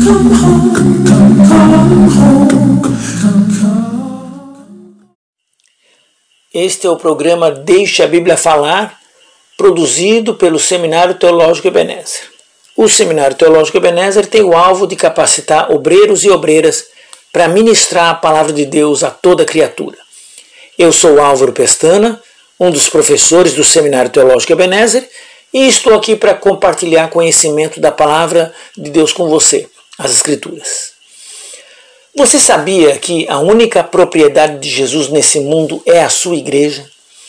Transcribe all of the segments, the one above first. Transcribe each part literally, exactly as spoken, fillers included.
Este é o programa Deixe a Bíblia Falar, produzido pelo Seminário Teológico Ebenezer. O Seminário Teológico Ebenezer tem o alvo de capacitar obreiros e obreiras para ministrar a palavra de Deus a toda criatura. Eu sou Álvaro Pestana, um dos professores do Seminário Teológico Ebenezer, e estou aqui para compartilhar conhecimento da palavra de Deus com você, as Escrituras. Você sabia que a única propriedade de Jesus nesse mundo é a sua igreja?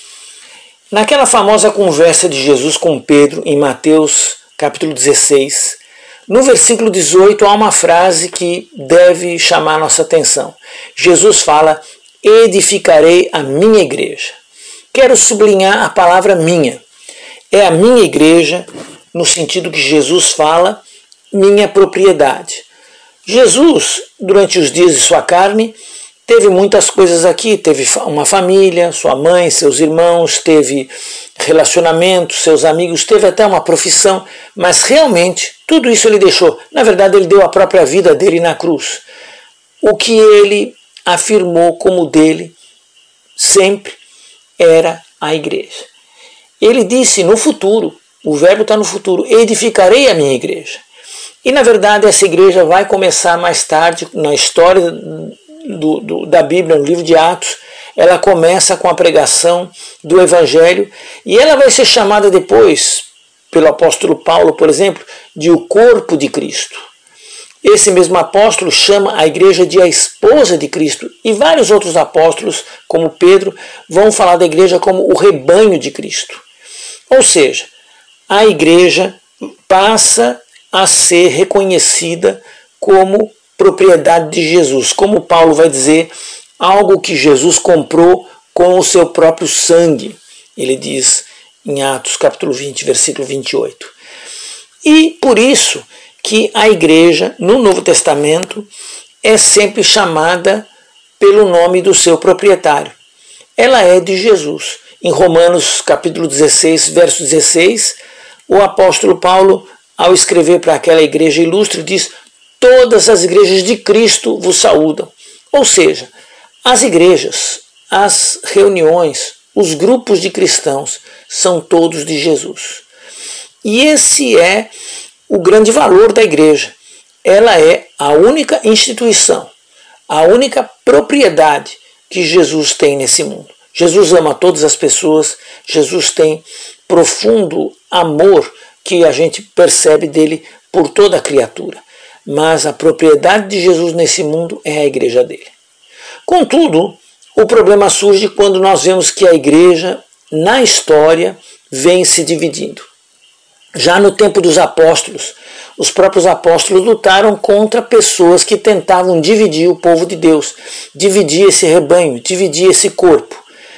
Naquela famosa conversa de Jesus com Pedro, em Mateus capítulo dezesseis, no versículo dezoito há uma frase que deve chamar a nossa atenção. Jesus fala: edificarei a minha igreja. Quero sublinhar a palavra minha. É a minha igreja, no sentido que Jesus fala, minha propriedade. Jesus, durante os dias de sua carne, teve muitas coisas aqui. Teve uma família, sua mãe, seus irmãos, teve relacionamentos, seus amigos, teve até uma profissão, mas realmente tudo isso ele deixou. Na verdade, ele deu a própria vida dele na cruz. O que ele afirmou como dele sempre era a igreja. Ele disse no futuro, o verbo está no futuro, edificarei a minha igreja. E na verdade essa igreja vai começar mais tarde, na história do, do, da Bíblia, no livro de Atos. Ela começa com a pregação do Evangelho e ela vai ser chamada depois, pelo apóstolo Paulo, por exemplo, de o corpo de Cristo. Esse mesmo apóstolo chama a igreja de a esposa de Cristo, e vários outros apóstolos, como Pedro, vão falar da igreja como o rebanho de Cristo. Ou seja, a igreja passa a ser reconhecida como propriedade de Jesus, como Paulo vai dizer, algo que Jesus comprou com o seu próprio sangue. Ele diz em Atos capítulo vinte, versículo vinte e oito. E por isso que a igreja, no Novo Testamento, é sempre chamada pelo nome do seu proprietário. Ela é de Jesus. Em Romanos capítulo dezesseis, verso dezesseis, o apóstolo Paulo, ao escrever para aquela igreja ilustre, diz: todas as igrejas de Cristo vos saúdam. Ou seja, as igrejas, as reuniões, os grupos de cristãos são todos de Jesus. E esse é o grande valor da igreja. Ela é a única instituição, a única propriedade que Jesus tem nesse mundo. Jesus ama todas as pessoas, Jesus tem profundo amor que a gente percebe dele por toda a criatura. Mas a propriedade de Jesus nesse mundo é a igreja dele. Contudo, o problema surge quando nós vemos que a igreja, na história, vem se dividindo. Já no tempo dos apóstolos, os próprios apóstolos lutaram contra pessoas que tentavam dividir o povo de Deus, dividir esse rebanho, dividir esse corpo.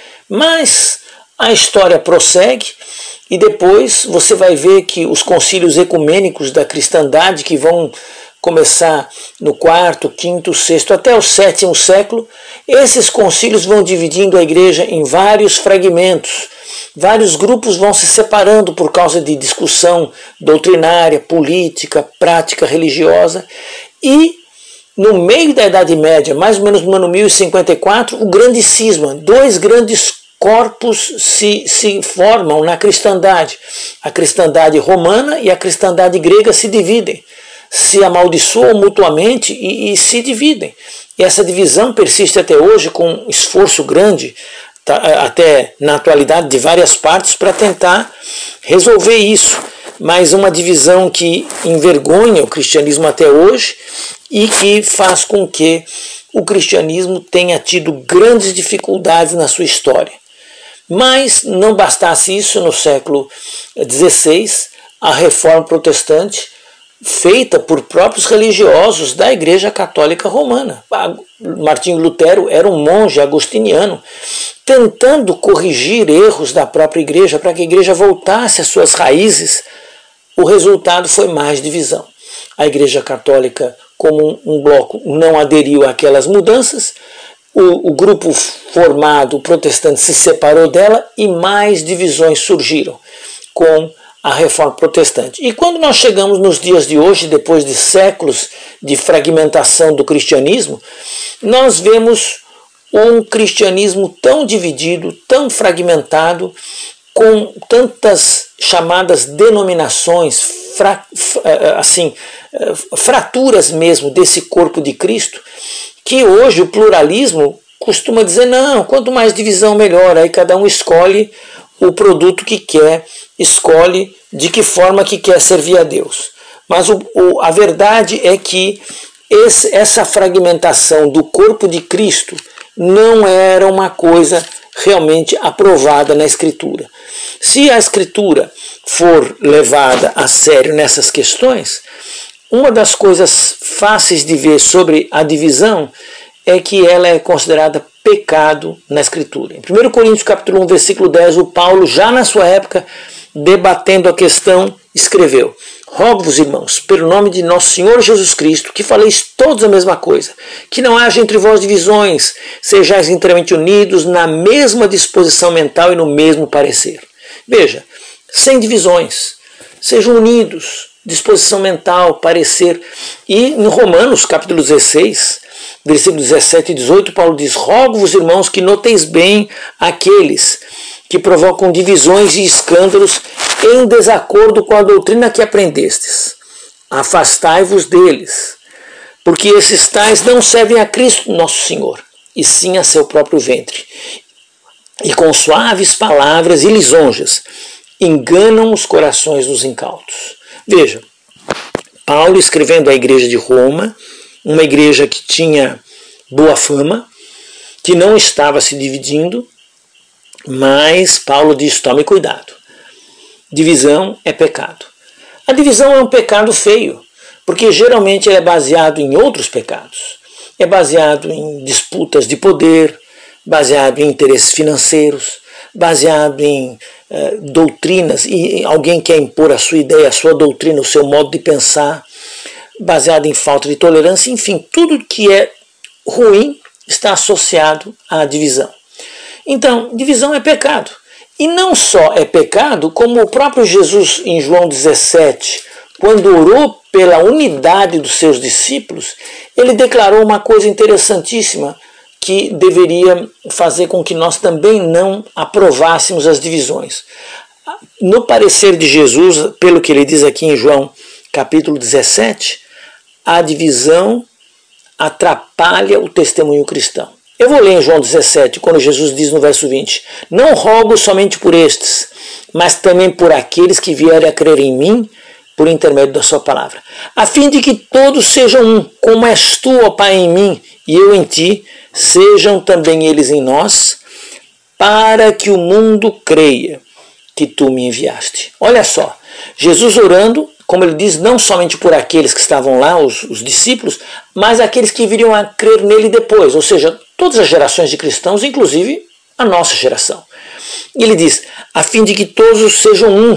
Mas a história prossegue e depois você vai ver que os concílios ecumênicos da cristandade, que vão começar no quarto, quinto, sexto, até o sétimo século, esses concílios vão dividindo a igreja em vários fragmentos. Vários grupos vão se separando por causa de discussão doutrinária, política, prática religiosa. E no meio da Idade Média, mais ou menos no ano mil e cinquenta e quatro, o grande cisma, dois grandes corpos se, se formam na cristandade. A cristandade romana e a cristandade grega se dividem, se amaldiçoam mutuamente e, e se dividem. E essa divisão persiste até hoje com esforço grande, tá, até na atualidade, de várias partes para tentar resolver isso. Mas uma divisão que envergonha o cristianismo até hoje e que faz com que o cristianismo tenha tido grandes dificuldades na sua história. Mas não bastasse isso, no século dezesseis, a reforma protestante, feita por próprios religiosos da Igreja Católica Romana. Martinho Lutero era um monge agostiniano, tentando corrigir erros da própria igreja para que a igreja voltasse às suas raízes. O resultado foi mais divisão. A Igreja Católica, como um bloco, não aderiu àquelas mudanças. O, o grupo formado, o protestante, se separou dela e mais divisões surgiram, com a Reforma Protestante. E quando nós chegamos nos dias de hoje, depois de séculos de fragmentação do cristianismo, nós vemos um cristianismo tão dividido, tão fragmentado, com tantas chamadas denominações, fra, assim, fraturas mesmo desse corpo de Cristo, que hoje o pluralismo costuma dizer, não, quanto mais divisão melhor, aí cada um escolhe o produto que quer, escolhe de que forma que quer servir a Deus. Mas o, o, a verdade é que esse, essa fragmentação do corpo de Cristo não era uma coisa realmente aprovada na Escritura. Se a Escritura for levada a sério nessas questões, uma das coisas fáceis de ver sobre a divisão é que ela é considerada pecado na Escritura. Em primeiro Coríntios capítulo um, versículo dez, o Paulo, já na sua época, debatendo a questão, escreveu: rogo-vos, irmãos, pelo nome de nosso Senhor Jesus Cristo, que faleis todos a mesma coisa, que não haja entre vós divisões, sejais inteiramente unidos na mesma disposição mental e no mesmo parecer. Veja, sem divisões, sejam unidos, disposição mental, parecer. E em Romanos capítulo dezesseis, versículos dezessete e dezoito, Paulo diz: rogo-vos, irmãos, que noteis bem aqueles que provocam divisões e escândalos em desacordo com a doutrina que aprendestes. Afastai-vos deles, porque esses tais não servem a Cristo nosso Senhor, e sim a seu próprio ventre. E com suaves palavras e lisonjas enganam os corações dos incautos. Veja, Paulo escrevendo à igreja de Roma, uma igreja que tinha boa fama, que não estava se dividindo, mas Paulo diz: tome cuidado. Divisão é pecado. A divisão é um pecado feio, porque geralmente é baseado em outros pecados. É baseado em disputas de poder, baseado em interesses financeiros, baseado em eh, doutrinas, e alguém quer impor a sua ideia, a sua doutrina, o seu modo de pensar, baseado em falta de tolerância, enfim, tudo que é ruim está associado à divisão. Então, divisão é pecado. E não só é pecado, como o próprio Jesus, em João dezessete, quando orou pela unidade dos seus discípulos, ele declarou uma coisa interessantíssima que deveria fazer com que nós também não aprovássemos as divisões. No parecer de Jesus, pelo que ele diz aqui em João capítulo dezessete, a divisão atrapalha o testemunho cristão. Eu vou ler em João dezessete, quando Jesus diz no verso vinte: não rogo somente por estes, mas também por aqueles que vierem a crer em mim, por intermédio da sua palavra, a fim de que todos sejam um, como és tu, ó Pai, em mim, e eu em ti, sejam também eles em nós, para que o mundo creia que tu me enviaste. Olha só, Jesus orando, como ele diz, não somente por aqueles que estavam lá, os, os discípulos, mas aqueles que viriam a crer nele depois, ou seja, todas as gerações de cristãos, inclusive a nossa geração. E ele diz: a fim de que todos sejam um,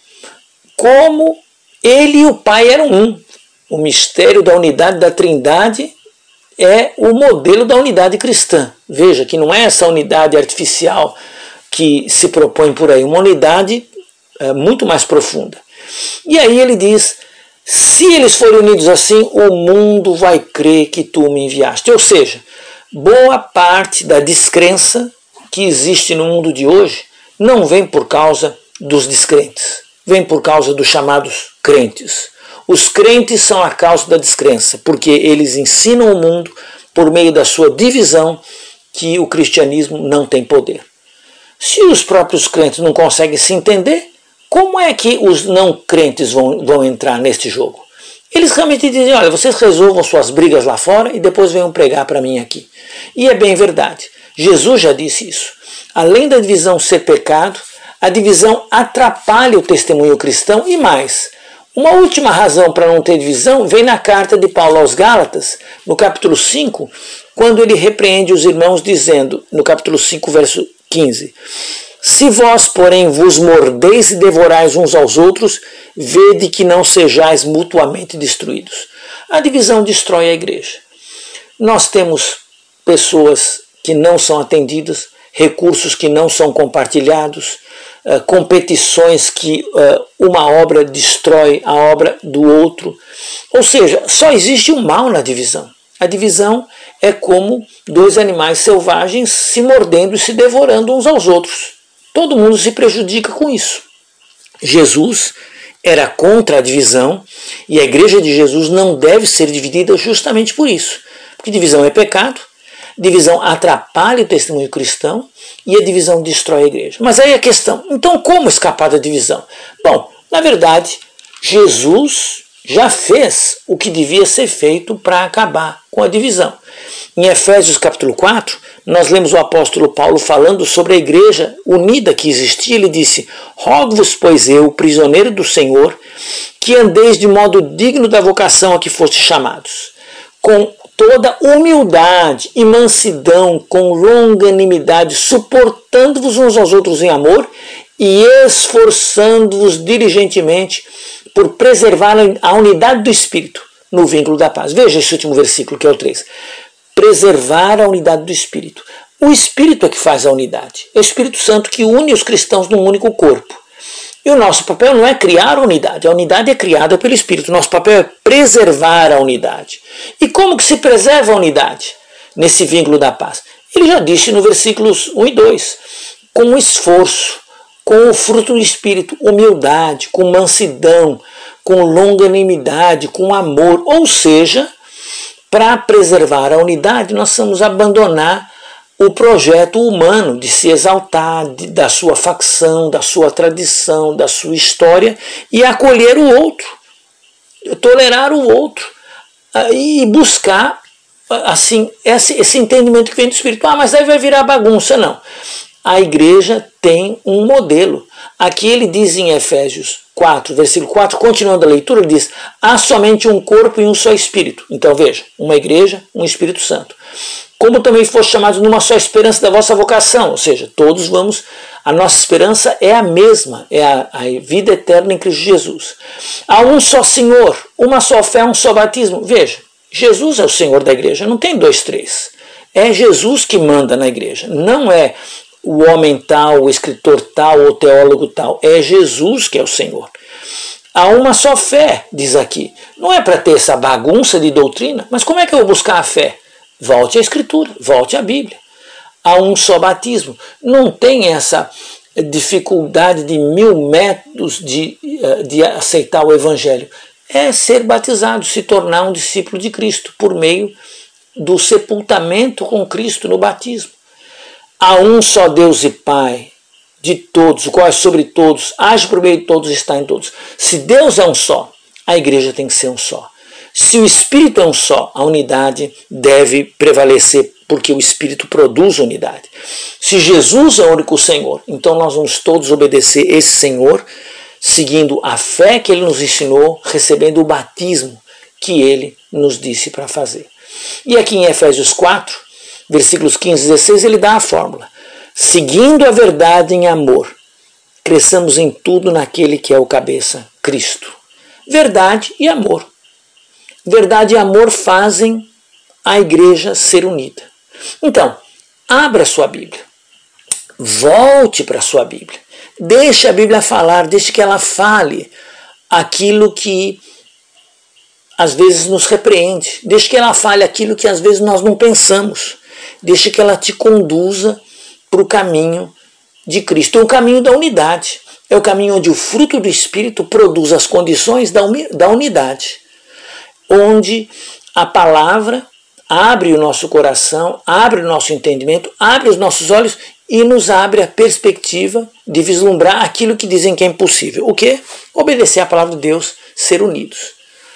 como ele e o Pai eram um. O mistério da unidade da Trindade é o modelo da unidade cristã. Veja que não é essa unidade artificial que se propõe por aí, uma unidade é, muito mais profunda. E aí ele diz: se eles forem unidos assim, o mundo vai crer que tu me enviaste. Ou seja, boa parte da descrença que existe no mundo de hoje não vem por causa dos descrentes, vem por causa dos chamados crentes. Os crentes são a causa da descrença, porque eles ensinam o mundo, por meio da sua divisão, que o cristianismo não tem poder. Se os próprios crentes não conseguem se entender, como é que os não crentes vão, vão entrar neste jogo? Eles realmente dizem: olha, vocês resolvam suas brigas lá fora e depois venham pregar para mim aqui. E é bem verdade. Jesus já disse isso. Além da divisão ser pecado, a divisão atrapalha o testemunho cristão e mais. Uma última razão para não ter divisão vem na carta de Paulo aos Gálatas, no capítulo cinco, quando ele repreende os irmãos dizendo, no capítulo cinco, verso quinze: se vós, porém, vos mordeis e devorais uns aos outros, vede que não sejais mutuamente destruídos. A divisão destrói a igreja. Nós temos pessoas que não são atendidas, recursos que não são compartilhados, uh, competições que uh, uma obra destrói a obra do outro. Ou seja, só existe o mal na divisão. A divisão é como dois animais selvagens se mordendo e se devorando uns aos outros. Todo mundo se prejudica com isso. Jesus era contra a divisão e a igreja de Jesus não deve ser dividida justamente por isso. Porque divisão é pecado, divisão atrapalha o testemunho cristão e a divisão destrói a igreja. Mas aí a questão, então como escapar da divisão? Bom, na verdade, Jesus já fez o que devia ser feito para acabar com a divisão. Em Efésios capítulo quatro, nós lemos o apóstolo Paulo falando sobre a igreja unida que existia. Ele disse: rogo-vos, pois eu, prisioneiro do Senhor, que andeis de modo digno da vocação a que fostes chamados, com toda humildade e mansidão, com longanimidade, suportando-vos uns aos outros em amor e esforçando-vos diligentemente por preservar a unidade do Espírito no vínculo da paz. Veja esse último versículo, que é o três. Preservar a unidade do Espírito. O Espírito é que faz a unidade. É o Espírito Santo que une os cristãos num único corpo. E o nosso papel não é criar a unidade. A unidade é criada pelo Espírito. Nosso papel é preservar a unidade. E como que se preserva a unidade nesse vínculo da paz? Ele já disse no versículos um e dois. Com esforço, com o fruto do Espírito, humildade, com mansidão, com longanimidade, com amor. Ou seja, para preservar a unidade, nós vamos abandonar o projeto humano de se exaltar, de, da sua facção, da sua tradição, da sua história, e acolher o outro, tolerar o outro, e buscar assim esse, esse entendimento que vem do Espírito. Ah, mas aí vai virar bagunça. Não. A igreja tem um modelo. Aqui ele diz em Efésios quatro, versículo quatro, continuando a leitura, ele diz: há somente um corpo e um só Espírito. Então veja, uma igreja, um Espírito Santo. Como também foste chamados numa só esperança da vossa vocação, ou seja, todos vamos, a nossa esperança é a mesma, é a, a vida eterna em Cristo Jesus. Há um só Senhor, uma só fé, um só batismo. Veja, Jesus é o Senhor da igreja, não tem dois, três. É Jesus que manda na igreja, não é o homem tal, o escritor tal, o teólogo tal. É Jesus que é o Senhor. Há uma só fé, diz aqui. Não é para ter essa bagunça de doutrina, mas como é que eu vou buscar a fé? Volte à Escritura, volte à Bíblia. Há um só batismo. Não tem essa dificuldade de mil métodos de, de aceitar o Evangelho. É ser batizado, se tornar um discípulo de Cristo, por meio do sepultamento com Cristo no batismo. Há um só Deus e Pai de todos, o qual é sobre todos, age por meio de todos e está em todos. Se Deus é um só, a igreja tem que ser um só. Se o Espírito é um só, a unidade deve prevalecer, porque o Espírito produz unidade. Se Jesus é o único Senhor, então nós vamos todos obedecer esse Senhor, seguindo a fé que Ele nos ensinou, recebendo o batismo que Ele nos disse para fazer. E aqui em Efésios quatro, versículos quinze e dezesseis, ele dá a fórmula. Seguindo a verdade em amor, cresçamos em tudo naquele que é o cabeça, Cristo. Verdade e amor. Verdade e amor fazem a igreja ser unida. Então, abra a sua Bíblia. Volte para a sua Bíblia. Deixe a Bíblia falar, deixe que ela fale aquilo que às vezes nos repreende. Deixe que ela fale aquilo que às vezes nós não pensamos. Deixe que ela te conduza para o caminho de Cristo. É o caminho da unidade. É o caminho onde o fruto do Espírito produz as condições da unidade. Onde a palavra abre o nosso coração, abre o nosso entendimento, abre os nossos olhos e nos abre a perspectiva de vislumbrar aquilo que dizem que é impossível. O quê? Obedecer à palavra de Deus, ser unidos.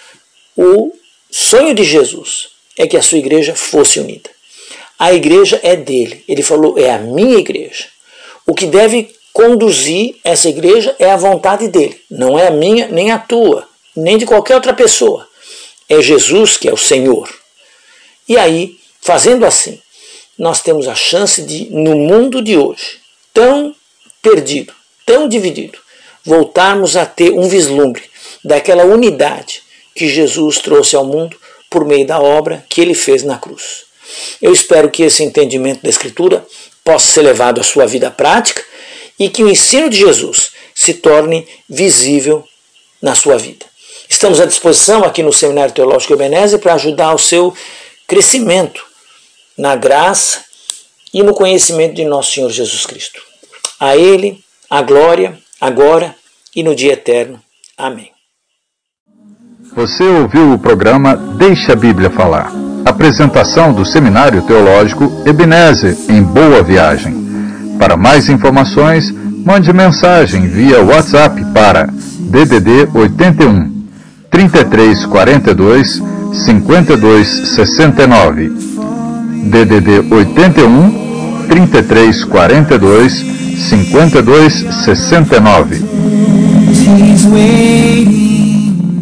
O sonho de Jesus é que a sua igreja fosse unida. A igreja é dele. Ele falou, é a minha igreja. O que deve conduzir essa igreja é a vontade dele. Não é a minha, nem a tua, nem de qualquer outra pessoa. É Jesus que é o Senhor. E aí, fazendo assim, nós temos a chance de, no mundo de hoje, tão perdido, tão dividido, voltarmos a ter um vislumbre daquela unidade que Jesus trouxe ao mundo por meio da obra que ele fez na cruz. Eu espero que esse entendimento da Escritura possa ser levado à sua vida prática e que o ensino de Jesus se torne visível na sua vida. Estamos à disposição aqui no Seminário Teológico Ebenezer para ajudar ao seu crescimento na graça e no conhecimento de nosso Senhor Jesus Cristo. A Ele a glória, agora e no dia eterno. Amém. Você ouviu o programa Deixa a Bíblia Falar. Apresentação do Seminário Teológico Ebenezer, em Boa Viagem. Para mais informações, mande mensagem via WhatsApp para D D D oitenta e um, trinta e três quarenta e dois, cinquenta e dois sessenta e nove. D D D oitenta e um, trinta e três quarenta e dois, cinquenta e dois sessenta e nove.